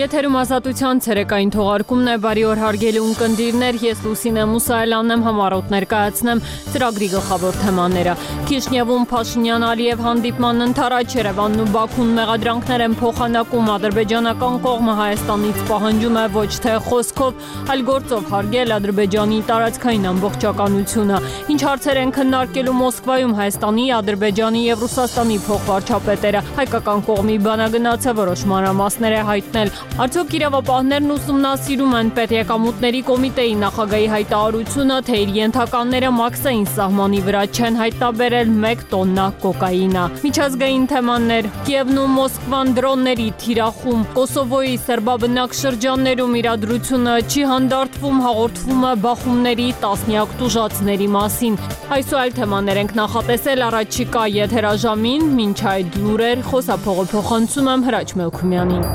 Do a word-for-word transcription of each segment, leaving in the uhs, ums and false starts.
Եթերում ազատության ցերեկային թողարկումն է, բարի օր հարգելի ունկնդիրներ, ես Լուսինե Մուսայելյանն եմ, համառոտ ներկայացնեմ ծրագրի գլխավոր թեմաները։ Քիշնևում Փաշինյան-Ալիև հանդիպման ընթരാճ Երևանն ու Բաքուն մեղադրանքներ են փոխանակում, ադրբեջանական կողմը Հայաստանից պահանջում է ոչ թե խոսքով, այլ գործով հարգել Ադրբեջանի տարածքային ամբողջականությունը։ Ինչ հարցեր են քննարկելու Մոսկվայում Հայաստանի, Ադրբեջանի եւ Ռուսաստանի փոխվարչապետերը, հայկական կողմի բանագնացը որոշ մանրամասներ է հայտնել։ Արդյոք իրավապահներն ուսումնասիրում են պետեկամուտների կոմիտեի նախագահի հայտարարությունը, թե իր ենթականները մաքսային սահմանի վրա չեն հայտնաբերել մեկ տոննա կոկաինը։ Միջազգային թեմաներ։ Կիևն ու Մոսկվան դրոնների թիրախում, Կոսովոյի սերբաբնակ շրջաններում իրադրությունը չի հանդարտվում, հաղորդվում է բախումների տասնյակ տուժածների մասին։ Այս ու այլ թեմաներ ենք նախատեսել առաջիկա եթերաժամին, մինչ այդ լուրեր խոսափողը փոխանցում եմ Հրաչ Մելքումյանին։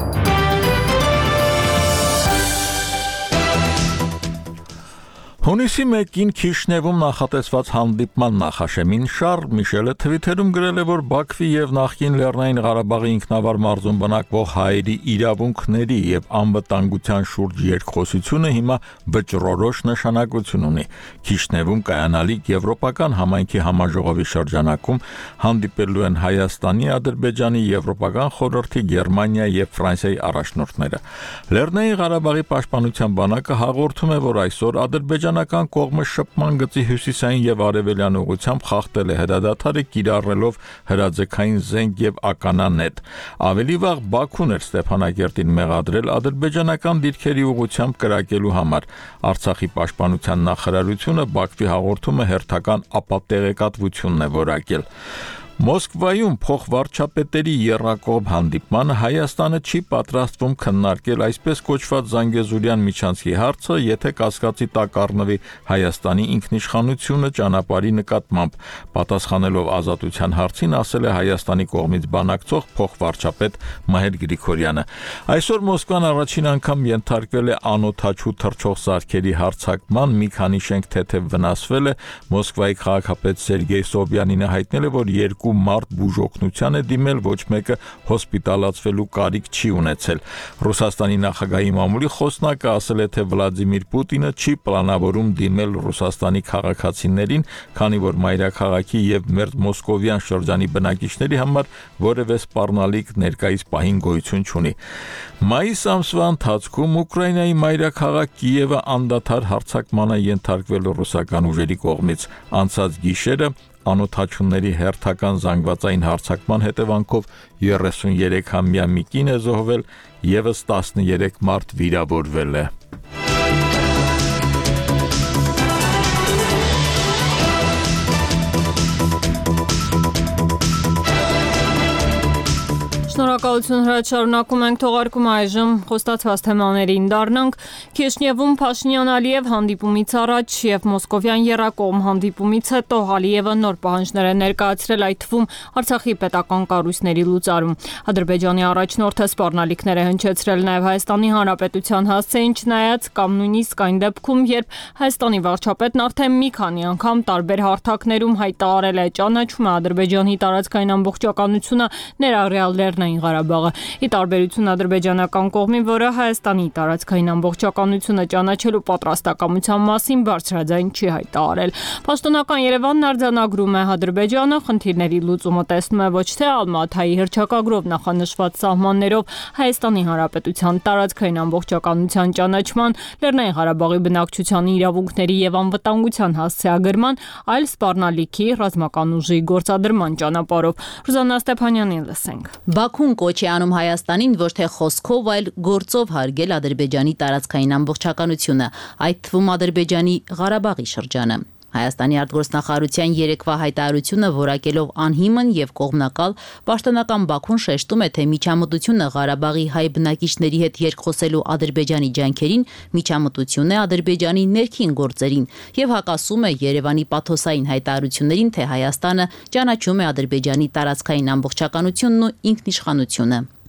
Հունիսի մեկին Քիշնևում նախատեսված հանդիպման նախաշեմին Շարլ Միշելը թվիթերում գրել է, որ Բաքվի եւ նախկին Լեռնային Ղարաբաղի ինքնավար մարզում բնակվող հայերի իրավունքների եւ անվտանգության շուրջ երկխոսությունը հիմա վճռորոշ նշանակություն ունի։ Քիշնևում կայանալիք Եվրոպական համայնքի համաժողովի շրջանակում հանդիպելու են Հայաստանի, Ադրբեջանի, Եվրոպական խորհրդի, Գերմանիայի եւ Ֆրանսիայի առաջնորդները։ Լեռնային Ղարաբաղի պաշտպանության բանակը հաղորդում է, որ այսօր Ադրբեջանը Ադրբեջանական կողմը շփման գծի հյուսիսային եւ արևելյան ուղղությամբ խախտել է հրադադարը, կիրառելով հրաձգային զենք եւ ականանետ։ Ավելի վաղ Բաքուն էր Ստեփանագերտին մեղադրել ադրբեջանական դիրքերի ուղղությամբ կրակելու համար։ Արցախի պաշտպանության նախարարությունը Բաքվի հաղորդումը հերթական ապատեղեկատվությունն է որակել։ Մոսկվայում փոխվարչապետերի եռակողմ հանդիպմանը Հայաստանը չի պատրաստվում քննարկել այսպես կոչված Զանգեզուրյան միջանցքի հարցը, եթե կասկածի տակ առնվի Հայաստանի ինքնիշխանությունը ճանապարհի նկատմամբ, պատասխանելով ազատության հարցին, ասել է Հայաստանի կողմից բանակցող փոխվարչապետ Մհեր Գրիգորյանը։ Այսօր Մոսկվան առաջին անգամ ենթարկվել է անօդաչու թռչող սարքերի հարձակման, մի քանի շենք թեթև վնասվել է։ Մոսկվայի քաղաքապետ Սերգեյ Սոբյանինը հայտնել է, որ երկու մարդ բուժօգնության է դիմել, ոչ մեկը հոսպիտալացվելու կարիք չի ունեցել։ Ռուսաստանի նախագահի մամուլի խոսնակը ասել է, թե Վլադիմիր Պուտինը չի պլանավորում դիմել Ռուսաստանի քաղաքացիներին, քանի որ մայրաքաղաքի եւ մերձ Մոսկովյան շրջանի բնակիչների համար որևէ սպառնալիք ներկայիս պահին գոյություն չունի։ Մայիս ամսվա ընթացքում Ուկրաինայի մայրաքաղաք Կիևը անդադար հարձակման է ենթարկվել ռուսական ուժերի կողմից։ Անցած գիշերը անօդաչուների հերթական զանգվածային հարձակման հետևանքով երեսուներեքամյա մի կին է զոհվել, եւս տասներեք մարդ վիրավորվել է։ Շնորհակալություն Հրաչ, շարունակում ենք թողարկումը այժմ խոստացված թեմաներին դառնանք։ Քիշնևում Փաշինյան-Ալիև հանդիպումից առաջ եւ Մոսկովյան եռակողմ հանդիպումից հետո Ալիևը նոր պահանջներ է ներկայացրել, այդ թվում Արցախի պետական կառույցների լուծարում։ Ադրբեջանի առաջնորդը սպառնալիքներ է հնչեցրել նաեւ Հայաստանի Հանրապետության հասցեին, չնայած կամ նույնիսկ այն դեպքում, երբ Հայաստանի վարչապետն արդեն մի քանի անգամ տարբեր հարթակներում հայտարարել է ճանաչում է Ադրբեջանի տարածքային ամբողջականությունը, ներառյալ Լեռնային Ղարաբաղը։ Ի տարբերություն ադրբեջանական կողմի, որը Հայաստանի տարածքային ամբողջականությունը ճանաչելու պատրաստակամության մասին բարձրաձայն չի հայտարարել։ Պաշտոնական Երևանն արձանագրում է Ադրբեջանը խնդիրների լուծումը տեսնում է ոչ թե Ալմաթայի հռչակագրով նախանշված սահմաններով Հայաստանի Հանրապետության տարածքային ամբողջականության ճանաչման, Լեռնային Ղարաբաղի բնակչության իրավունքների եւ անվտանգության հասցեագրման, այլ սպառնալիքի ռազմական ուժի գործադրման ճանապարհով։ Ռուզաննա Ստեփանյանին լսենք։ Բաքուն կոչ է անում Հայաստանին ոչ թե խոսքով, այլ գործով հարգել Ադրբեջանի տարածքային ամբողջականությունը, այդ թվում Ադրբեջանի Ղարաբաղի շրջանը։ Հայաստանի արտգործնախարարության երեկվա հայտարարությունը որակելով անհիմն եւ կողմնակալ, պաշտոնական Բաքուն շեշտում է, թե միջամտությունը Ղարաբաղի հայ բնակիչների հետ երկխոսելու Ադրբեջանի ջանքերին միջամտություն է Ադրբեջանի ներքին գործերին եւ հակասում է Երևանի պաթոսային հայտարարություններին, թե Հայաստանը ճանաչում է Ադրբեջանի տարածքային ամբողջականությունն ու ինքնիշխանությունը։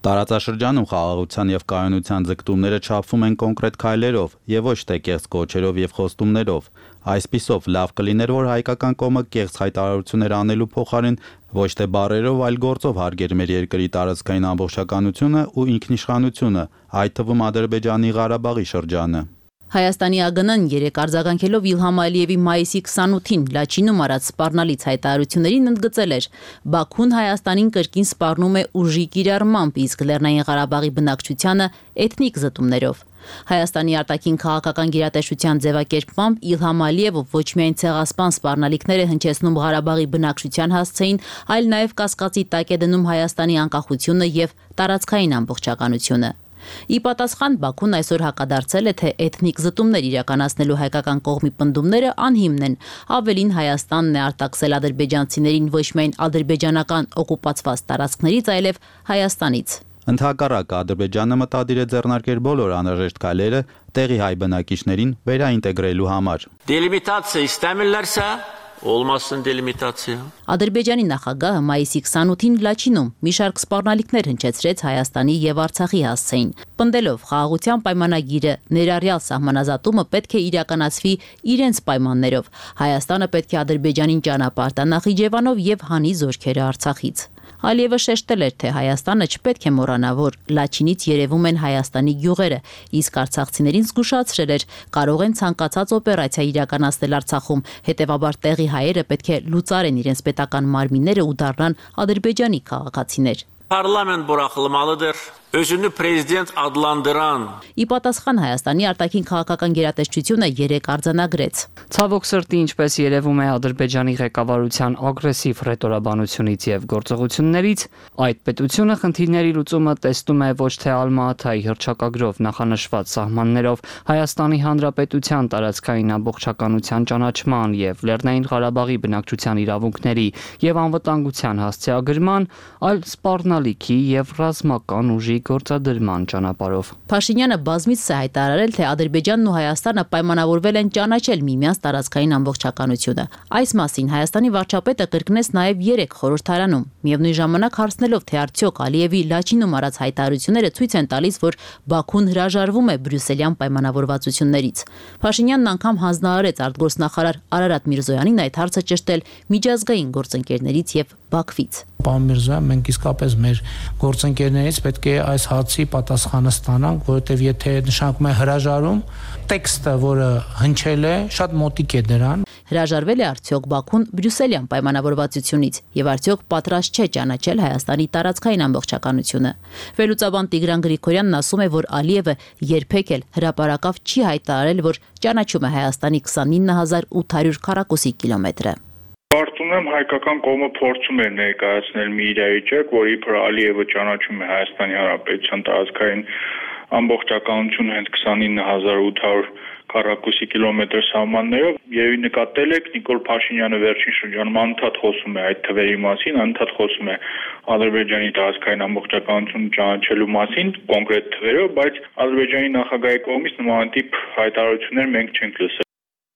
Տարածաշրջանում խաղաղության եւ կայունության ձգտումները չափվում են կոնկրետ քայլերով եւ ոչ թե կեղծ կոչերով եւ խոստումներով։ Այսպիսով լավ կլիներ, որ հայկական կողմը կեղծ հայտարարություններ անելու փոխարեն ոչ թե բառերով, այլ գործով հարգեր մեր երկրի տարածքային ամբողջականությունը ու ինքնիշխանությունը, այդ թվում Ադրբեջանի Ղարաբաղի շրջանը։ Հայաստանի ԱԳՆ-ն երեք արձագանքելով Իլհամ Ալիևի մայիսի քսանութին Լաչինում արած սպառնալից հայտարարություններին ընդգծել էր. Բաքուն Հայաստանին կրկին սպառնում է ուժի կիրառմամբ, իսկ Լեռնային Ղարաբաղի բնակչությանը էթնիկ զտումներով։ Հայաստանի արտաքին քաղաքական գերատեսչության ձևակերպմամբ Իլհամ Ալիևը ոչ միայն ցեղասպան սպառնալիքներ է հնչեցնում Ղարաբաղի բնակչության հասցեին, այլ նաև կասկածի տակ է դնում Հայաստանի անկախությունը եւ տարածքային ամբողջականությունը։ Ի պատասխան Բաքուն այսօր հակադարձել է, թե էթնիկ զտումներ իրականացնելու հայկական կողմի պնդումները անհիմն են։ Ավելին Հայաստանն է արտաքսել ադրբեջանցիներին ոչ միայն ադրբեջանական օկուպացված տարածքներից, այլև Հայաստանից։ Ընդհակառակը Ադրբեջանը մտադիր է ձեռնարկել բոլոր անհրաժեշտ քայլերը տեղի հայ բնակիչներին վերաինտեգրելու համար։ Դելիմիտացիա ստամելլարսա Olmasın delimitatsiya։ Ադրբեջանի նախագահը մայիսի քսանութին Լաչինում մի շարք սպառնալիքներ հնչեցրեց Հայաստանի եւ Արցախի հասցեին։ Պնդելով խաղաղության պայմանագիրը ներառյալ սահմանազատումը պետք է իրականացվի իրենց պայմաններով։ Հայաստանը պետք է Ադրբեջանին ճանապարհ տա Նախիջևանով եւ հանի զորքերը Արցախից։ Ալիևը շեշտել էր, թե Հայաստանը չպետք է մոռանա, որ Լաչինից երևում են Հայաստանի գյուղերը, իսկ արցախցիներին զգուշացրել էր, կարող են ցանկացած օպերացիա իրականացնել Արցախում, հետևաբար տեղի հայերը պետք է լուծարեն իրենց պետական մարմինները ու դառնան Ադրբեջանի քաղաքացիներ։ Parlament buraxılmalıdır. Özünü prezident adlandıran Ի պատասխան Հայաստանի արտաքին քաղաքական գերատեսչությունը երեք արձանագրեց. Ցավոք սրտի, ինչպես երևում է Ադրբեջանի ղեկավարության ագրեսիվ ռետորաբանությունից եւ գործողություններից, այդ պետությունը խնդիրների լուծումը տեսնում է ոչ թե Ալմա-Աթայի հռչակագրով նախանշված սահմաններով Հայաստանի Հանրապետության տարածքային ամբողջականության ճանաչման եւ Լեռնային Ղարաբաղի բնակչության իրավունքների եւ անվտանգության հասցեագրման, այլ սպառնալիքի եւ ռազմական ուժի գործադրման ճանապարհով։ Փաշինյանը բազմիցս է հայտարարել, թե Ադրբեջանն ու Հայաստանը պայմանավորվել են ճանաչել միմյանց տարածքային ամբողջականությունը։ Այս մասին Հայաստանի վարչապետը կրկնեց նաև երեք խորհրդարանում, միևնույն ժամանակ հարցնելով, թե արդյոք Ալիևի Լաչինում արած հայտարարությունները ցույց են տալիս, որ Բաքուն հրաժարվում է բրյուսելյան պայմանավորվածություններից։ Փաշինյանն անգամ հանձնարարեց արտգործնախարար Արարատ Միրզոյանին այդ հարցը ճշտել միջազգային գործընկերներից եւ Բաքվից։ Պարոն Միրզոյան, մենք իսկապես մեր գործընկերներից պետք է այս հարցի պատասխանը ստանանք, որովհետև եթե նշանակում է հրաժարում, տեքստը, որը հնչել է, շատ մոտիկ է դրան։ Հրաժարվել է արդյոք Բաքուն բրյուսելյան պայմանավորվածությունից եւ արդյոք պատրաստ չէ ճանաչել Հայաստանի տարածքային ամբողջականությունը։ Վերլուծաբան Տիգրան Գրիգորյանն ասում է, որ Ալիևը երբեք էլ հրապարակավ չի հայտարարել, որ ճանաչում է Հայաստանի քսանինը հազար ութ հարյուր քառակուսի կիլոմետրը։ Կարծում եմ հայկական կողմը փորձում է ներկայացնել մի իրավիճակ, որ իբր Ալիևը ճանաչում է Հայաստանի Հանրապետության տարածքային ամբողջականությունը հենց քսանինը հազար ութ հարյուր քառակուսի կիլոմետր սահմաններով, եւ նկատել եք Նիկոլ Փաշինյանը վերջին շրջանում անընդհատ խոսում է այդ թվերի մասին, անընդհատ խոսում է Ադրբեջանի տարածքային ամբողջականությունը ճանաչելու մասին կոնկրետ թվերով, բայց Ադրբեջանի նախագահի կողմից նմանատիպ հայտարարություններ մենք չենք լսել։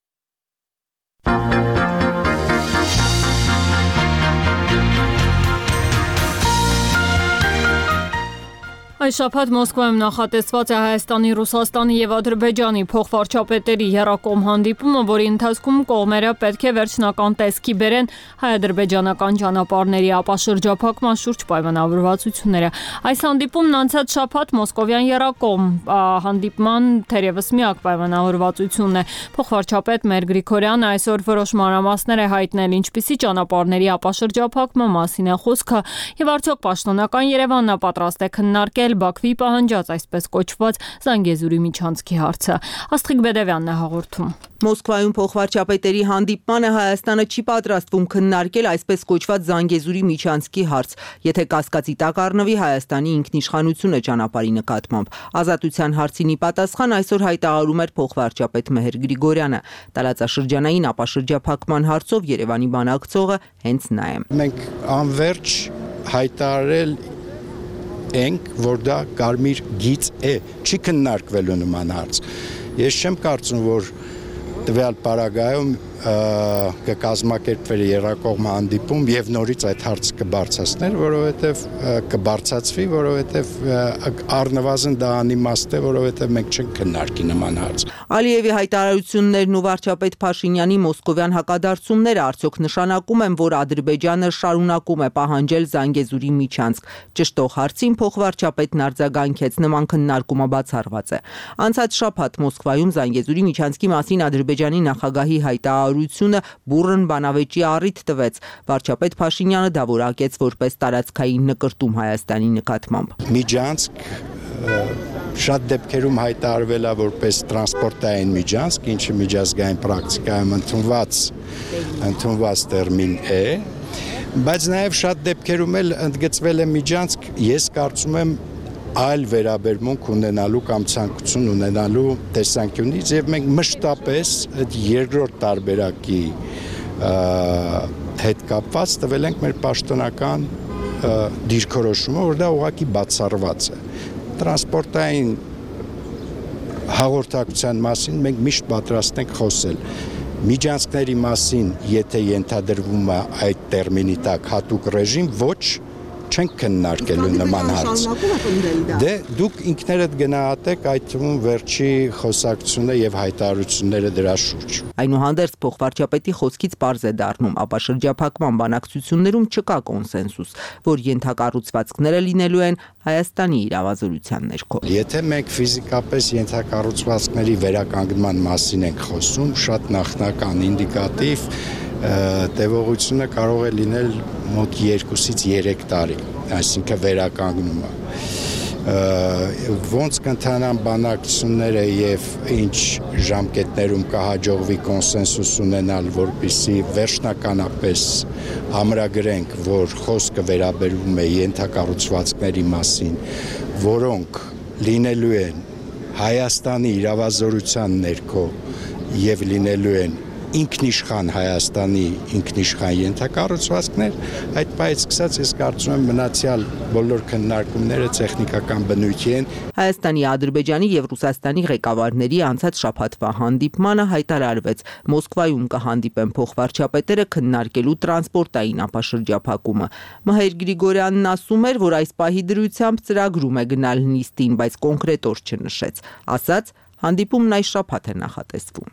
Այս շաբաթ Մոսկվայում նախատեսված է Հայաստանի, Ռուսաստանի եւ Ադրբեջանի փոխվարչապետերի եռակողմ հանդիպումը, որի ընթացքում կողմերը պետք է վերջնական տեսքի բերեն հայ-ադրբեջանական ճանապարհների ապաշրջափակման շուրջ պայմանավորվածությունները։ Այս հանդիպումն անցած շաբաթ մոսկովյան եռակողմ հանդիպման թերևս միակ պայմանավորվածությունն է։ Փոխվարչապետ Մեր Գրիգորյանը այսօր որոշ մանրամասներ է հայտնել, ինչպիսի ճանապարհների ապաշրջափակման մասին է խոսքը եւ արդյոք պաշտոնական Երևանն պատրաստ է քննարկել Բաքվի պահանջած այսպես կոչված Զանգեզուրի միջանցքի հարցը։ Աստղիկ Բեդևյանն է հաղորդում։ Մոսկվայում փոխվարչապետերի հանդիպմանը Հայաստանը չի պատրաստվում քննարկել այսպես կոչված Զանգեզուրի միջանցքի հարց, եթե կասկածի տակ առնվի Հայաստանի ինքնիշխանությունը ճանապարհի նկատմամբ։ Ազատության հարցին ի պատասխան այսօր հայտարարում էր փոխվարչապետ Մեհեր Գրիգորյանը։ Տարածաշրջանային ապաշրջափակման հարցով Երևանի բանակցողը հենց նա է։ Մենք անverջ հայտարարել ենք, որ դա կարմիր գիծ է, չի քննարկվելու նման հարց։ Ես չեմ կարծում, որ տվյալ պարագայում կկազմակերպվեր երրակողմ հանդիպում եւ նորից այդ հարցը կբարձրացներ, որովհետեւ կբարձրացվի, որովհետեւ առնվազն դա անիմաստ է, որովհետեւ մենք չենք քննարկի նման հարց։ Ալիևի հայտարարություններն ու վարչապետ Փաշինյանի մոսկովյան հակադարձումները արդյոք նշանակում են, որ Ադրբեջանը շարունակում է պահանջել Զանգեզուրի միջանցք։ Ճշտող հարցին փոխվարչապետն արձագանքեց, նման քննարկումը բացառված է։ Անցած շաբաթ Մոսկվայում Զանգեզուրի միջանցքի մասին Ադրբեջանի նախագահի հայտարարությունը բուռն բանավեճի առիթ տվեց։ Վարչապետ Փաշինյանը դա որակեց որպես տարածքային նկրտում Հայաստանի նկատմամբ։ Միջանցք շատ դեպքերում հայտարարվել է որպես տրանսպորտային միջանցք, ինչը միջազգային պրակտիկայում ընդունված ընդունված տերմին է, բայց նաև շատ դեպքերում էլ ընդգծվել է միջանցք, ես կարծում եմ այլ վերաբերմունք ունենալու կամ ցանկություն ունենալու տեսանկյունից եւ մենք մշտապես այդ երկրորդ տարբերակի հետ կապված տվել ենք մեր պաշտոնական դիրքորոշումը, որ դա ուղղակի բացառված է։ Տրանսպորտային հաղորդակցության մասին մենք միշտ պատրաստ ենք խոսել։ Միջանցքների մասին, եթե ենթադրվում է այդ տերմինի տակ հատուկ ռեժիմ, ոչ չենք քննարկելու նման հարց։ Դե դուք ինքներդ գնահատեք այդ թվում վերջի խոսակցությունը եւ հայտարարությունները դրա շուրջ։ Այնուհանդերձ փոխվարչապետի խոսքից պարզ է դառնում, ապա շրջափակման բանակցություններում չկա կոնսենսուս, որ ենթակառուցվածքները լինելու են Հայաստանի իրավազորության ներքո։ Եթե մենք ֆիզիկապես ենթակառուցվածքների վերականգնման մասին ենք խոսում, շատ նախնական ինդիկատիվ տևողությունը կարող է լինել մոտ երկուսից երեք տարի, այսինքն վերականգնումը։ Ոնց կընթանան բանակցությունները եւ ինչ ժամկետներում կհաջողվի կոնսենսուս ունենալ, որպեսզի վերջնականապես ամրագրենք, որ խոսքը վերաբերվում է ենթակառուցվածքների մասին, որոնք լինելու են Հայաստանի իրավազորության ներքո եւ լինելու են ինքնիշխան Հայաստանի ինքնիշխան ենթակառուցվածքներ, այդ պայից սկսած ես կարծում եմ մնացյալ բոլոր քննարկումները տեխնիկական բնույթի են։ Հայաստանի, Ադրբեջանի եւ Ռուսաստանի ղեկավարների անցած շաբաթվա հանդիպմանը հայտարարվեց, Մոսկվայում կհանդիպեն փոխվարչապետերը քննարկելու տրանսպորտային ապաշրջափակումը։ Մհեր Գրիգորյանն ասում էր, որ այս պահի դրությամբ ծրագրում է գնալ նիստին, բայց կոնկրետ օր չնշեց։ Ասաց, հանդիպումն այս շաբաթ է նախատեսվում։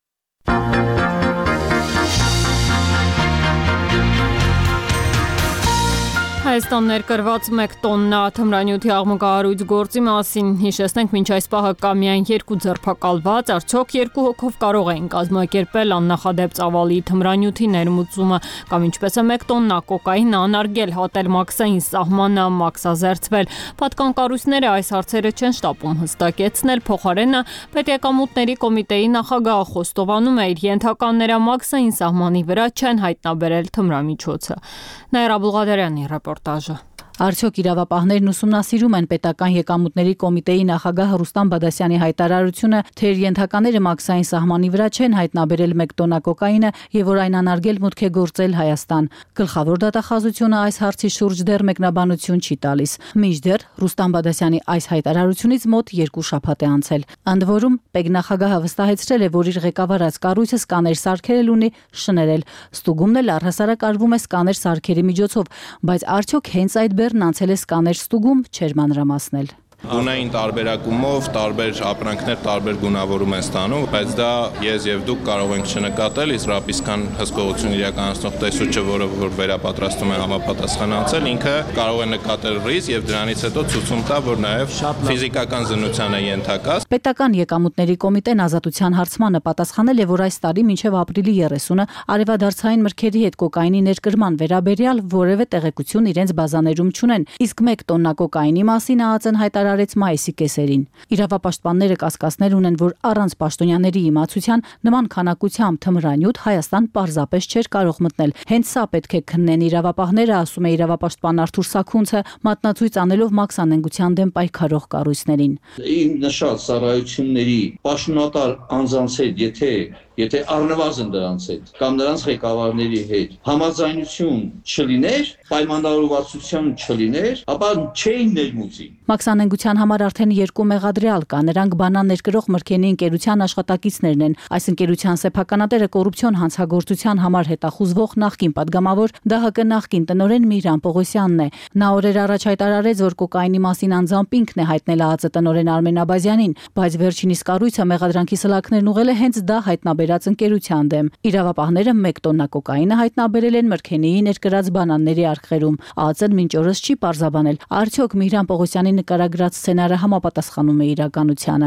Հայաստան ներկրված մեկ տոննա թմրանյութի աղմկահարույց գործի մասին հիշեցնենք, մինչ այս պահը կա միայն երկու ձերբակալված, արդյոք երկու հոգով կարող էին կազմակերպել աննախադեպ ծավալի թմրանյութի ներմուծումը կամ ինչպես է մեկ տոննա կոկաին անարգել, հատել մաքսային սահմանը, մաքսազերծվել։ Պատկան կառույցները այս հարցերը չեն շտապում հստակեցնել, փոխարենը Պետեկամուտների կոմիտեի նախագահը խոստովանում է, իր ենթականները մաքսային սահմանի վրա չեն հայտնաբերել թմրամիջոցը։ Նաիրա Բուլղադարյանի ռեպորտաժը։ Արդյոք իրավապահներն ուսումնասիրում են պետական եկամուտների կոմիտեի նախագահ Ռուստամ Բադասյանի հայտարարությունը, թե իր ենթակաները մաքսային սահմանի վրա չեն հայտնաբերել մեկ տոննա կոկաինը եւ որ այն անարգել մուտք է գործել Հայաստան։ Գլխավոր դատախազությունը այս հարցի շուրջ դեռ մեկնաբանություն չի տալիս։ Մինչդեռ Ռուստամ Բադասյանի այս հայտարարությունից մոտ երկու շաբաթ է անցել։ Ընդ որում, պետնախագահը վստահեցրել է, որ իր ղեկավարած կառույցը սկաներ սարքերել ունի շներել։ Ստուգումն էլ առհասարակ արվում է սկաներ սարքերի միջոցով, բայց արդյոք հենց այդ բեռն անցել է սկաներ ստուգում, չէր մանրամասնել։ Գունային տարբերակումով տարբեր ապրանքներ տարբեր գունավորում են ստանում, բայց դա ես եւ դուք կարող ենք չնկատել, իսկական հսկողություն իրականացնող տեսուչը, որը որ վերապատրաստում է համապատասխան անցել, ինքը կարող է նկատել ռիսկ եւ դրանից հետո ցույցում տա, որ նաեւ ֆիզիկական զննության է ենթակա։ Պետական եկամուտների կոմիտեն ազատության հարցմանը պատասխանել է, որ այս տարի մինչև ապրիլի երեսունը արևադարձային մրգերի հետ կոկաինի ներկրման վերաբերյալ որևէ տեղեկություն իրենց բազաներում չունեն, իսկ մեկ տոննա կոկաինի մասին ԱԱԾ-ն հայտարարեց մայիսի կեսերին։ Իրավապաշտպանները կասկածներ ունեն, որ առանց պաշտոնյաների իմացության նման քանակությամբ թմրանյութ Հայաստան պարզապես չէր կարող մտնել։ Հենց սա պետք է քննեն իրավապահները, ասում է իրավապաշտպան Արթուր Սաքունցը, մատնացույց անելով մաքսանենգության դեմ պայքարող կառույցներին։ Իմ նշած ծառայությունների պաշտոնատար անձանց հետ եթե եթե առնվազն դրանց հետ կամ նրանց ղեկավարների հետ համաձայնություն չլիներ, պայմանավորվածություն չլիներ, ապա չէին ներմուծի։ Մաքսանենգության համար արդեն երկու մեղադրյալ կա, նրանք բանան ներկրող Մրգենի ընկերության աշխատակիցներն են։ Այս ընկերության սեփականատերը կոռուպցիոն հանցագործության համար հետախուզվող նախկին падգամավոր Դահ Կը նախկին տնօրեն Միհրան Պողոսյանն է։ Նա օրեր առաջ հայտարարեց, որ կոկայինի մասին անձամբ ինքն է հայտնել ԱԱԾ տնօրեն Արմեն Աբազյանին, բայց վերջինիս կառույցը մեղադրանքի սլաքներն ուղղել է հենց դա հայտնաբերած ընկերության դեմ։ Իրավապահները մեկ տոննա կոկայինը հայտնաբերել են Մրգենիի ներկրած բանանների արգղերում։ ԱԱԾ-ն մինչ օրս չի պարզաբանել, արդյոք Միհրան Պողոսյանի նկարագրած սցենարը համապատասխանում է իրականությանը։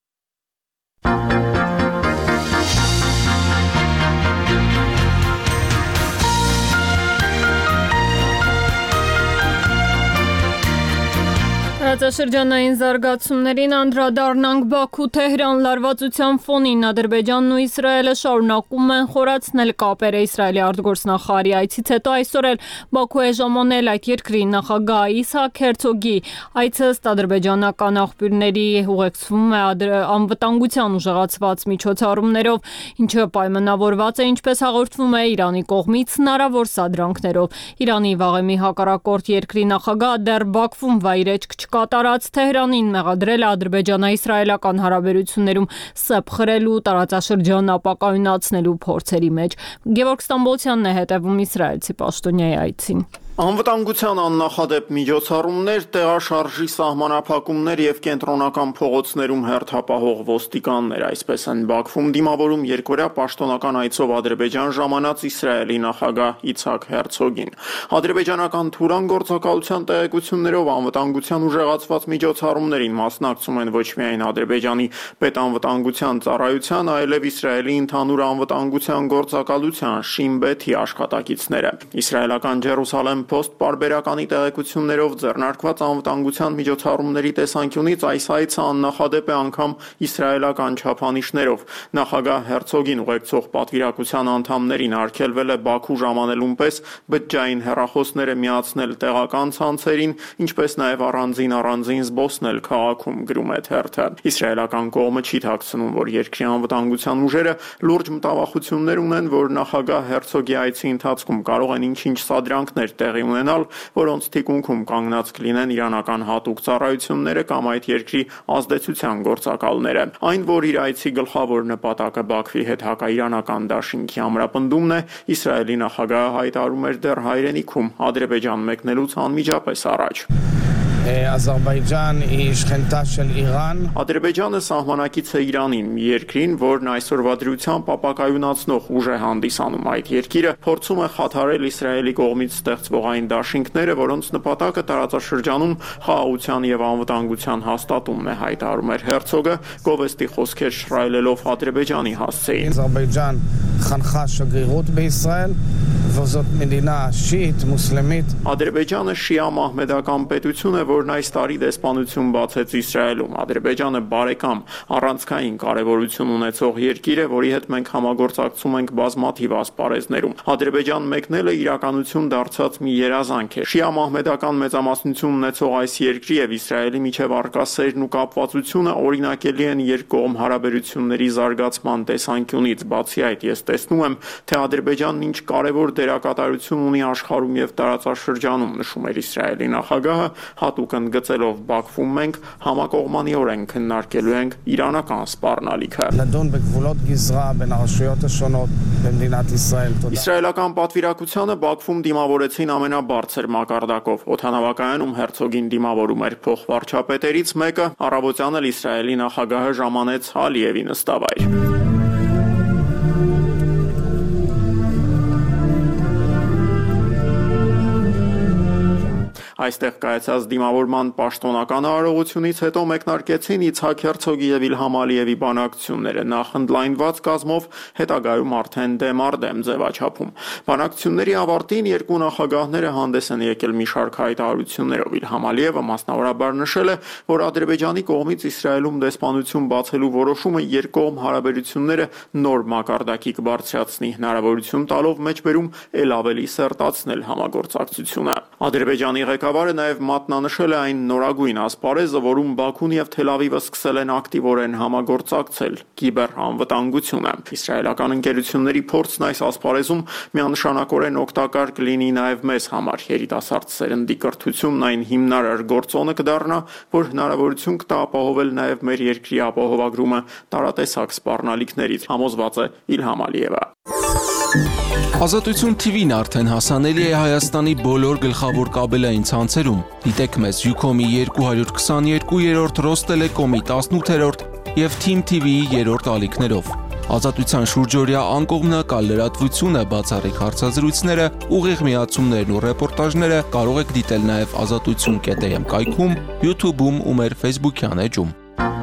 Տարածաշրջանային զարգացումներին անդրադառնանք Բաքու-Թեհրան լարվածության ֆոնին Ադրբեջանն ու Իսրայելը շարունակում են խորացնել կապերը Իսրայելի արտգործնախարարի այցից հետո այսօր էլ Բաքու է ժամանել այդ երկրի նախագահ Իսհակ Հերցոգի այցը ըստ ադրբեջանական աղբյուրների ուղեկցվում է անվտանգության ուժեղացված միջոցառումներով, ինչը պայմանավորված է, ինչպես հաղորդվում է Իրանի կողմից հնարավոր սադրանքներով։ Իրանի վաղեմի հակառակորդ երկրի նախագահ դեռ Բաքվում վայրեջք կատարած Թեհրանին մեղադրել է ադրբեջանա-իսրայելական հարաբերություններում սեպ խրելու, տարածաշրջան ապակայունացնելու փորձերի մեջ։ Գևորգ Ստամբոլցյանն է հետևում իսրայելցի պաշտոնյայի այցին։ Անվտանգության աննախադեպ միջոցառումներ, տեղաշարժի սահմանափակումներ եւ կենտրոնական փողոցներում հերթապահող ոստիկաններ, այսպես են Բաքվում դիմավորում երկօրյա պաշտոնական այցով Ադրբեջան ժամանած Իսրայելի նախագահ Իցհակ Հերցոգին։ Ադրբեջանական Թուրան գործակալության տեղեկություններով անվտանգության ուժեղացված միջոցառումներին մասնակցում են ոչ միայն Ադրբեջանի պետանվտանգության ծառայության, այլև Իսրայելի ընդհանուր անվտանգության գործակալության Շին Բեթի աշխատակիցները։ Իսրայելական Ջերուսալեմ Post պարբերականի տեղեկություններով ձեռնարկված անվտանգության միջոցառումների տեսանկյունից այս այցը աննախադեպ է անգամ իսրայելական չափանիշներով։ Նախագահ Հերցոգին ուղեկցող պատվիրակության անդամներին արգելվել է Բաքու ժամանելուն պես բջջային հեռախոսները միացնել տեղական ցանցերին, ինչպես նաև առանձին առանձին զբոսնել քաղաքում, գրում է թերթը։ Իսրայելական կողմը չի թաքցնում, որ երկրի անվտանգության ուժերը լուրջ մտավախություններ ունեն, որ նախագահ Հերցոգի այցի ընթացքում կարող են ինչ-ինչ սադրանքներ տեղի ունենալ, որոնց թիկունքում կանգնած կլինեն իրանական հատուկ ծառայությունները կամ այդ երկրի ազդեցության գործակալները։ Այն, որ իր այցի գլխավոր նպատակը Բաքվի հետ հակաիրանական դաշինքի ամրապնդումն է, Իսրայելի նախագահը հայտարարում էր դեռ հայրենիքում Ադրբեջան մեկնելուց անմիջապես առաջ։ Ադրբեջան իշխանտա շել Իրան Ադրբեջանը սահմանակից է Իրանին, մի երկրին, որն այսօրվա դրությամբ ապակայունացնող ուժ է հանդիսանում։ Այդ երկիրը փորձում է խաթարել Իսրայելի կողմից ստեղծվող այն դաշինքները, որոնց նպատակը տարածաշրջանում խաղաղության եւ անվտանգության հաստատումն է, հայտարարում էր Հերցոգը, գովեստի խոսքեր շռայլելով Ադրբեջանի հասցեին։ Ադրբեջան խանխա շգիրոտ բիսրայել վոզոտ մեդինա շիիտ մուսլիմիտ Ադրբեջանը շիա մահմեդական պետություն է, որն այս տարի դեսպանություն բացեց Իսրայելում։ Ադրբեջանը բարեկամ առանցքային կարևորություն ունեցող երկիր է, որի հետ մենք համագործակցում ենք բազմաթիվ ասպարեզներում։ Ադրբեջան մեկնելը իրականություն դարձած մի երազանք է։ Շիա մահմեդական մեծամասնություն ունեցող այս երկրի եւ Իսրայելի միջև առկա սերն ու կապվածությունը օրինակելի են երկկողմ հարաբերությունների զարգացման տեսանկյունից։ Բացի այդ, ես տեսնում եմ, թե Ադրբեջանն ինչ կարևոր դերակատարություն ունի աշխարհում եւ տարածաշրջանում, նշում էր Իսրայելի նախագահը, հատուկ ընդգծելով Բաքվում մենք համակողմանիորեն քննարկելու ենք իրանական սպառնալիքը։ Իսրայելական պատվիրակությանը Բաքվում դիմավորեցին ամենաբարձր մակարդակով։ Օդանավակայանում Հերցոգին դիմավորում էր փոխվարչապետերից մեկը, առավոտյան էլ Իսրայելի նախագահը ժամանեց Ալիևի նստավայր։ Այստեղ կայացած դիմավորման պաշտոնական արարողությունից հետո մեկնարկեցին Իցհակ Հերցոգի եւ Իլհամ Ալիևի բանակցությունները, նախ ընդլայնված կազմով, հետագայում արդեն դեմ առ դեմ ձևաչափում։ Բանակցությունների ավարտին երկու նախագահները հանդես են եկել մի շարք հայտարարություններով։ Իլհամ Ալիևը մասնավորաբար նշել է, որ Ադրբեջանի կողմից Իսրայելում դեսպանություն բացելու որոշումը երկկողմ հարաբերությունները նոր մակարդակի կբարձրացնի, հնարավորություն տալով մեջբերում ել ավելի սերտացնել համագործակցությունը։ Ադրբեջանի ղեկավարը նաև մատնանշել է այն նորագույն ասպարեզը, որում Բաքուն եւ Թել Ավիվը սկսել են ակտիվորեն համագործակցել կիբերանվտանգությունը։ Իսրայելական ընկերությունների փորձն այս ասպարեզում միանշանակորեն օգտակար կլինի նաև մեզ համար։ Երիտասարդ սերնդի կրթությունն այն հիմնարար գործոնը կդառնա, որ հնարավորություն կտա ապահովել նաև մեր երկրի ապահովագրումը տարատեսակ սպառնալիքներից, համոզված է Իլհամ Ալիևը։ Ազատություն թի վին արդեն հասանելի է Հայաստանի բոլոր գլխավոր կաբելային ցանցերում։ Դիտեք մեզ Յուքոմի երկու հարյուր քսաներկու, Ռոստելեկոմի տասնութերորդ եւ Թիմ թի վիի երրորդ ալիքներով։ Ազատության շուրջօրյա անկողմնակալ լրատվությունը, բացառիկ հարցազրույցները, ուղիղ միացումներն ու ռեպորտաժները կարող եք դիտել նաև ազատություն կետ էմ կայքում, YouTube-ում ու մեր Facebook-յան էջում։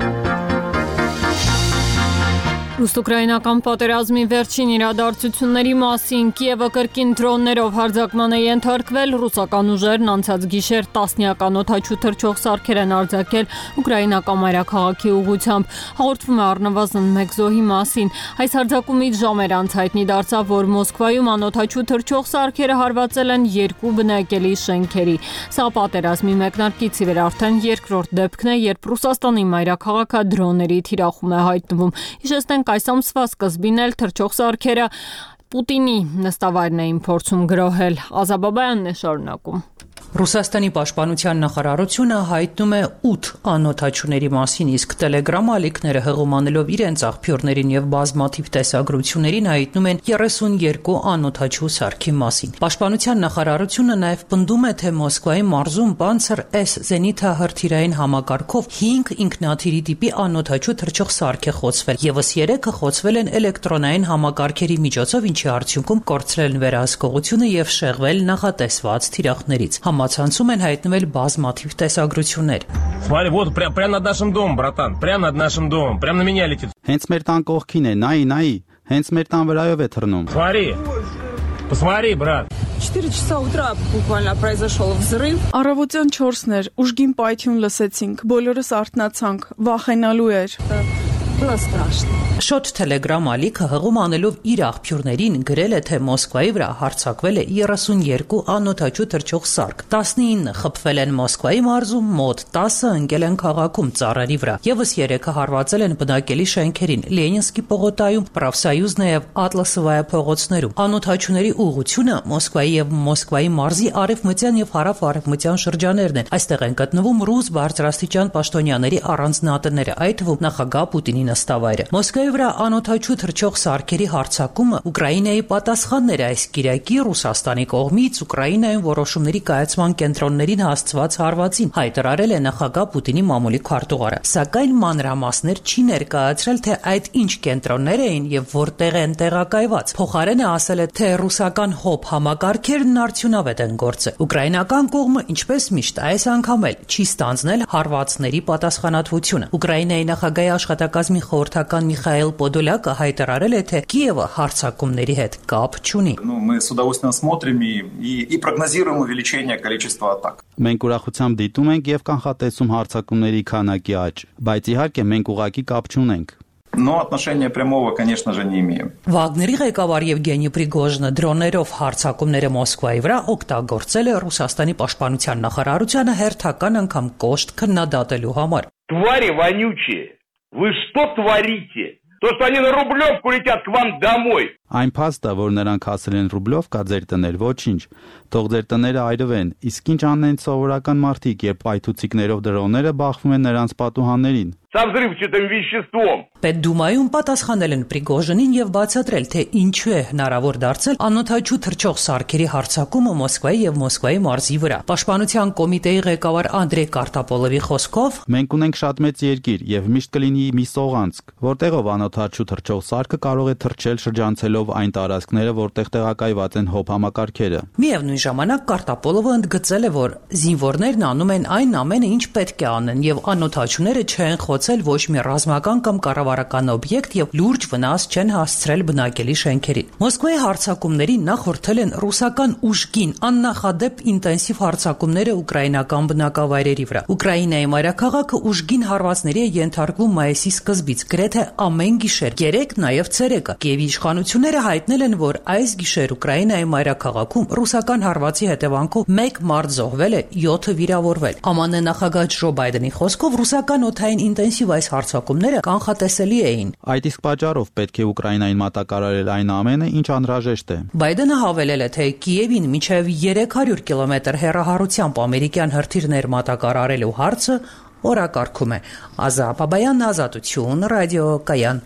Ռուս-ուկրաինական պատերազմի վերջին իրադարձությունների մասին Կիևը կրկին դրոններով հարձակման է ենթարկվել, ռուսական ուժերն անցած գիշեր տասնյական օդաչու թռչող սարքեր են արձակել ուկրաինական մայրաքաղաքի ուղղությամբ, հաղորդվում է առնվազն մեկ զոհի մասին։ Այս հարձակումից ժամեր անց հայտնի դարձավ, որ Մոսկվայում անօդաչու թռչող սարքերը հարվածել են երկու բնակելի շենքերի։ Սա պատերազմի մեկնարկից ի վեր արդեն երկրորդ դեպքն է, երբ Ռուսաստանի մայրաքաղաքը դրոնների թիրախում է հայտնվում։ Հիշեցնենք, այս ամսվա սկզբին էլ թռչող սարքերը Պուտինի նստավայրն էին փորձում գրոհել։ Ազաբաբայանն է շարունակում։ Ռուսաստանի պաշտպանության նախարարությունը հայտնում է ութ անօդաչուների մասին, իսկ Telegram ալիքները հղումանելով իրենց աղբյուրներին եւ բազմաթիվ տեսագրություններին հայտնում են երեսունյերկու անօդաչու սարքի մասին։ Պաշտպանության նախարարությունը նաեւ պնդում է, թե Մոսկվայի մարզում Pantsir S զենիթահրթիռային համակարգով հինգ ինքնաթիռի տիպի անօդաչու թռչող սարք է խոցվել, եւս երեքը խոցվել են էլեկտրոնային համակարգերի միջոցով, ինչի արդյունքում կորցրել են վերահսկողությունը եւ շեղվել նախատեսված թիրախներից։ Համացանցում են հայտնվել բազմաթիվ տեսագրություններ։ Смотри, вот прям прямо над нашим домом, братан, прямо над нашим домом, прямо на меня летит. Հենց մեր տան կողքին է, նայի, նայի, հենց մեր տան վրայով է թռնում։ Смотри. Посмотри, брат. четыре часа утра буквально произошел взрыв. Առավոտյան չորսն էր, ուժգին պայթյուն լսեցինք, բոլորս արթնացանք, վախենալու էր։ Было страшно. Շոտ Telegram ալիքը հղում անելով իր աղբյուրներին գրել է, թե Մոսկվայի վրա հարձակվել է երեսունյերկու անօդաչու թռչող սարք, տասնինը խփվել են Մոսկվայի մարզում, մոտ տասը ընկել են քաղաքում ծառերի վրա, եւս երեքը հարվածել են բնակելի շենքերին Լենինսկի պողոտայում, Պրավսայուզնա եւ Ատլասովայա փողոցներում։ Անօդաչուների ուղղությունը Մոսկվայի եւ Մոսկվայի մարզի արևմտյան եւ հարավ-արևմտյան շրջաններն են։ Այստեղ են գտնվում ռուս բարձրաստիճան պաշտոնյաների առանձնատները, այդ թվում նախագահ Պուտինի նստավայրը։ Մոսկվայի վրա անօդաչու թռչող սարքերի հարձակումը Ուկրաինայի պատասխանն էր այս կիրակի Ռուսաստանի կողմից Ուկրաինայում որոշումների կայացման կենտրոններին հասցված հարվածին, հայտարարել է նախագահ Պուտինի մամուլի քարտուղարը։ Սակայն մանրամասներ չի ներկայացրել, թե այդ ինչ կենտրոններ էին եւ որտեղ են տեղակայված։ Փոխարենը ասել է, թե ռուսական հոբ համակարգերն արդյունավետ են գործել։ Ուկրաինական կողմը, ինչպես միշտ, այս անգամ էլ չի ստանձնել հարվածների պատասխանատվությունը։ Ուկրաինայի նախագահի աշխատակազմի խորհրդական Միխայել Պոդոլյակը հայտարարել է, թե Կիևը հարձակումների հետ կապ չունի։ Ну, мы с удовольствием смотрим и, и, и прогнозируем увеличение количества атак. Մենք ուրախությամբ դիտում ենք եւ կանխատեսում հարձակումների քանակի աճ, բայց իհարկե մենք ուղղակի կապ չունենք։ Но отношения прямого, конечно же, не имеем. Վագների ղեկավար Եվգենի Պրիգոժինը դրոններով հարձակումները Մոսկվայի վրա օգտագործել է Ռուսաստանի պաշտպանության նախարարությանը հերթական անգամ կոշտ քննադատելու համար։ Твари вонючие, вы что творите? То, что они на Рублевку летят к вам домой. Այն փաստը, որ նրանք հասել են Ռուբլովկա ձեր տներ, ոչինչ, թող ձեր տները այրվեն, իսկ ինչ անեն սովորական մարդիկ, երբ պայթուցիկներով դրոնները բախվում են նրանց պատուհաններին։ Со взрывчатым веществом. Պետդումայում պատասխանել են Պրիգոժինին եւ բացատրել, թե ինչու է հնարավոր դարձել անօդաչու թռչող սարքերի հարձակումը Մոսկվայի եւ Մոսկվայի մարզի վրա։ Պաշտպանության կոմիտեի ղեկավար Անդրեյ Կարտապոլովի խոսքով մենք ունենք շատ մեծ երկիր եւ միշտ կլինի մի սողանցք, որտեղով անօդաչու թռչող սարքը կարող է թռչել շրջանցելով այն տարածքները, որտեղ տեղակայված են հոբ համակարգերը։ Միևնույն ժամանակ Կարտապոլովը ընդգծել է, որ զինվորներն անում են այն ամենը, ինչ պետք է անեն եւ անօդաչուները չեն խոցել կառուցել ոչ մի ռազմական կամ կառավարական օբյեկտ եւ լուրջ վնաս չեն հասցրել բնակելի շենքերին։ Մոսկվայի հարձակումներին նախորդել են ռուսական ուժգին աննախադեպ ինտենսիվ հարձակումները ուկրաինական բնակավայրերի վրա։ Ուկրաինայի մայրաքաղաքը ուժգին հարվածների է ենթարկվում մայիսի սկզբից, գրեթե ամեն գիշեր, երեկ նաեւ ցերեկը։ Կիևի իշխանությունները հայտնել են, որ այս գիշեր Ուկրաինայի մայրաքաղաքում ռուսական հարվածի հետևանքով մեկ մարդ զոհվել է, յոթը վիրավորվել։ ԱՄՆ նախագահ Ջո Բայդենի խոսքով ռուսական օդային ինտենսիվ այս հարձակումները կանխատեսելի էին։ Այդ իսկ պատճառով պետք է Ուկրաինային մատակարարել այն ամենը, ինչ անհրաժեշտ է։ Բայդենը հավելել է, թե Կիևին մինչև երեք հարյուր կիլոմետր հեռահարությամբ ամերիկյան հրթիռներ մատակարարելու հարցը օրակարգում է։ Ազա Բաբայան, Ազատություն, ռադիո Կայան։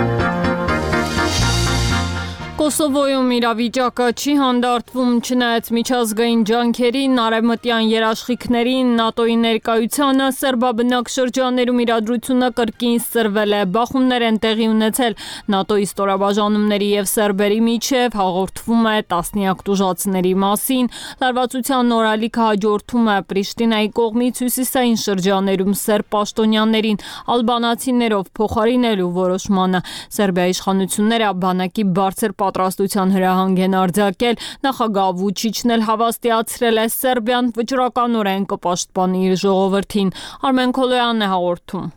Կոսովոյում իրավիճակը չի հանդարտվում չնայած միջազգային ջանքերին, արևմտյան երաշխիքներին, ՆԱՏՕ-ի ներկայությանը, սերբաբնակ շրջաններում իրադրությունը կրկին սրվել է, բախումներ են տեղի ունեցել ՆԱՏՕ-ի ստորաբաժանումների եւ սերբերի միջև, հաղորդվում է տասնյակ տուժածների մասին, լարվածության նորալիքը հաջորդում է Պրիշտինայի կողմից հյուսիսային շրջաներում սերբ պաշտոնյաներին ալբանացիներով փոխարինելու որոշմանը։ Սերբիայի իշխանությունները բանակի բարձր պատրաստության հրահանգ են արձակել, նախագահ Վուչիչն էլ հավաստիացրել է Սերբիան վճռականորեն կպաշտպանի իր ժողովրդին։ Արմեն Քոլոյանն է հաղորդում։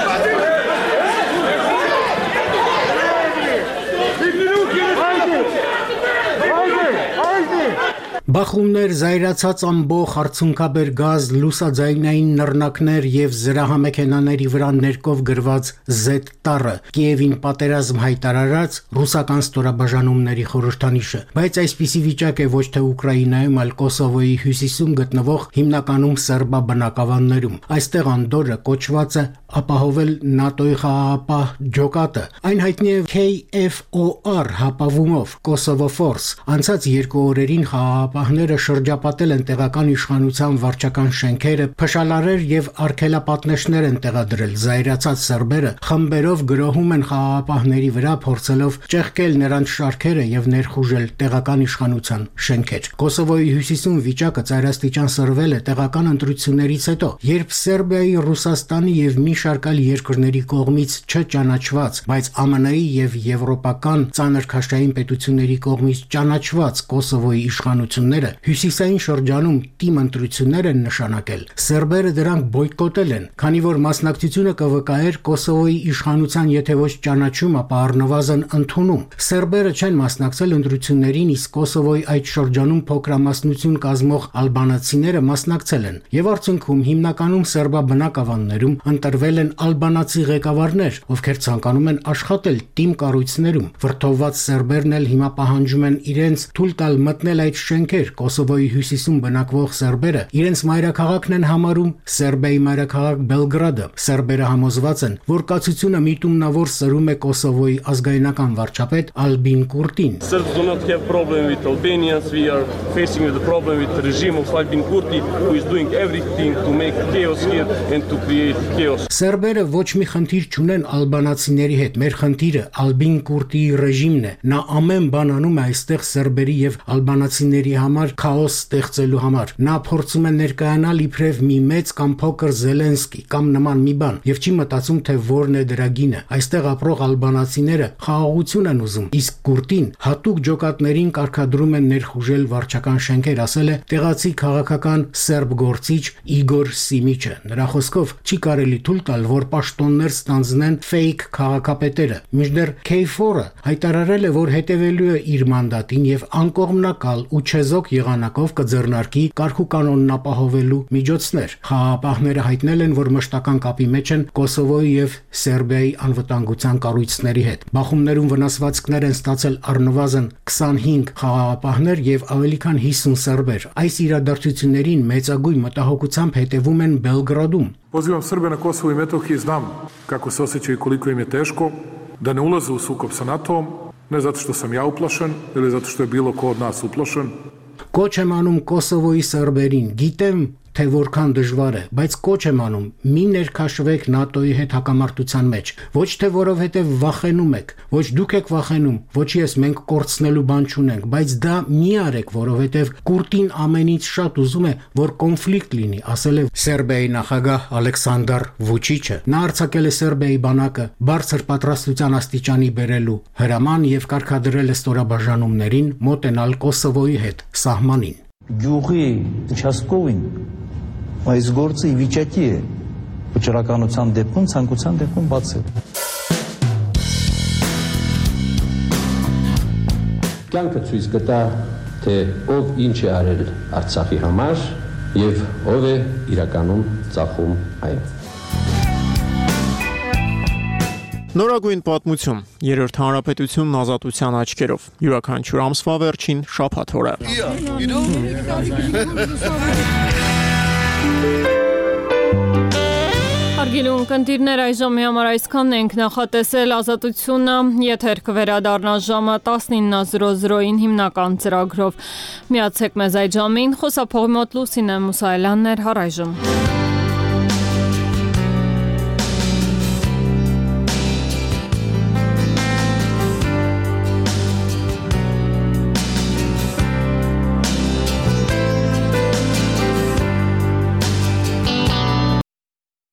Բախումներ, զայրացած ամբոխ, արցունքաբեր գազ, լուսաձայնային նռնակներ եւ զրահամեքենաների վրա ներկով գրված զեդ տառը, Կիևին պատերազմ հայտարարած ռուսական ստորաբաժանումների խորհրդանիշը։ Բայց այսպիսի վիճակ է ոչ թե Ուկրաինայում, այլ Կոսովոյի հյուսիսում գտնվող հիմնականում սերբա բնակավաններում։ Այստեղ անդորը կոչված է ապահովել ՆԱՏՕ-ի խաղաղապահ ջոկատը, այն հայտնի է K F O R հապավումով Kosovo Force։ Անցած երկու օրերին խաղաղապահները շրջապատել են տեղական իշխանության վարչական շենքերը, փշալարեր եւ արգելապատնեշներ են տեղադրել։ Զայրացած սերբերը խմբերով գրոհում են խաղաղապահների վրա, փորձելով ճեղքել նրանց շարքերը եւ ներխուժել տեղական իշխանության շենքեր։ Կոսովոյի հյուսիսում վիճակը ծայրաստիճան սրվել է տեղական ընտրություններից հետո, երբ Սերբիայի, Ռուսաստանի եւ մի շարք այլ երկրների կողմից չճանաչված, բայց Ամն Ի եւ եվրոպական ծանր քաշային պետությունների կողմից ճանաչված Կոսովոյի իշխանությունները հյուսիսային շրջանում թիմ ընտրություններ են նշանակել։ Սերբերը դրանք բոյկոտել են, քանի որ մասնակցությունը կվկայեր Կոսովոյի իշխանության եթե ոչ ճանաչում, ապա առնվազն ընդունում։ Սերբերը չեն մասնակցել ընտրություններին, իսկ Կոսովոյի այդ շրջանում փոքրամասնություն կազմող ալբանացիները մասնակցել են, եւ արդյունքում հիմնականում սերբա բնակավաններում ընտրվել են ալբանացի ղեկավարներ, ովքեր ցանկանում են աշխատել թիմ կառույցներում։ Վրդովված սերբերն էլ հիմա պահանջում են իրենց թույլ տալ մտնել այդ շենքեր։ Կոսովոյի հյուսիսում բնակվող սերբերը իրենց մայրաքաղաքն են համարում Սերբիայի մայրաքաղաք Բելգրադը։ Սերբերը համոզված են, որ կացությունը միտումնավոր սրում է Կոսովոյի ազգայնական վարչապետ Ալբին Կուրտին։ Serbs do not have problem with Albanians. We are facing with the problem with the regime of Albin Kurti, who is doing everything to make chaos here and to create chaos. Սերբերը ոչ մի խնդիր չունեն ալբանացիների հետ։ Մեր խնդիրը Ալբին Կուրտիի ռեժիմն է։ Նա ամեն բան անում է այստեղ սերբերի եւ ալբանացիների համար քաոս ստեղծելու համար։ Նա փորձում է ներկայանալ իբրև մի մեծ կամ փոքր Զելենսկի կամ նման մի բան եւ չի մտածում թե որն է դրա գինը։ Այստեղ ապրող ալբանացիները խաղաղություն են ուզում, իսկ Կուրտին հատուկ ջոկատներին կարգադրում են ներխուժել վարչական շենքեր, ասել է տեղացի քաղաքական սերբ գործիչ Իգոր Սիմիչը։ Նրա խոսքով չի կարելի թույլ տալ, որ պաշտոններ ստանձնեն ֆեյք քաղաքապետերը։ Մինչդեռ K four-ը հայտարարել է, որ հետևելու է իր մանդատին եւ անկողմնակալ ու չեզոք եղանակով կձեռնարկի կարգուկանոնն ապահովելու միջոցներ։ Խաղաղապահները հայտնել են, որ մշտական կապի մեջ են Կոսովոյի եւ Սերբիայի անվտանգության կառույցների հետ։ Բախումներում վնասվածքներ են ստացել առնվազն քսանհինգ խաղաղապահներ եւ ավելի քան հիսուն սերբեր։ Այս իրադարձություններին մեծագույն մտահոգությամբ հետևում են Բելգրադում։ Pozivam Srbe na Kosovu i Metohiji, znam kako se osjećaju i koliko im je teško, da ne ulaze u sukob sa NATO-om, ne zato što sam ja uplašen ili zato što je bilo ko od nas uplašen. Կոչ եմ անում Կոսովոյի սերբերին, գիտեմ, թե որքան դժվար է, բայց կոչ եմ անում՝ մի ներքաշվեք ՆԱՏՕ-ի հետ հակամարտության մեջ, ոչ թե որովհետև վախենում եք, ոչ դուք եք վախենում, ոչ ես, մենք կորցնելու բան չունենք, բայց դա մի արեք, որովհետև Կուրտին ամենից շատ ուզում է, որ կոնֆլիկտ լինի, ասել է Սերբիայի նախագահ Ալեքսանդր Վուչիչը։ Նա արձակել է Սերբիայի բանակը բարձր պատրաստության աստիճանի բերելու հրաման եւ կարգադրել է ստորաբաժանումներին մոտենալ Կոսովոյի հետ սահմանին։ Գյուղի участковին այս գործը ի վիճակի է վճռականության դեպքում ցանկության դեպքում բացել։ Կյանքը ցույց կտա, թե ով ինչ է արել Արցախի համար եւ ով է իրականում ծախում այն։ Նորագույն պատմություն, երրորդ հանրապետությունն ազատության աչքերով, յուրաքանչյուր ամսվա վերջին շաբաթ օրը։ Հարգելի ունկնդիրներ, այժմի համար այսքանն ենք նախատեսել ազատությունը, եթեր կվերադառնա ժամը տասնինը զրո զրոյին հիմնական ծրագրով։ Միացեք մեզ այդ ժամին, խոսափողի մոտ Լուսինե Մուսայելյանն էր, առայժմ։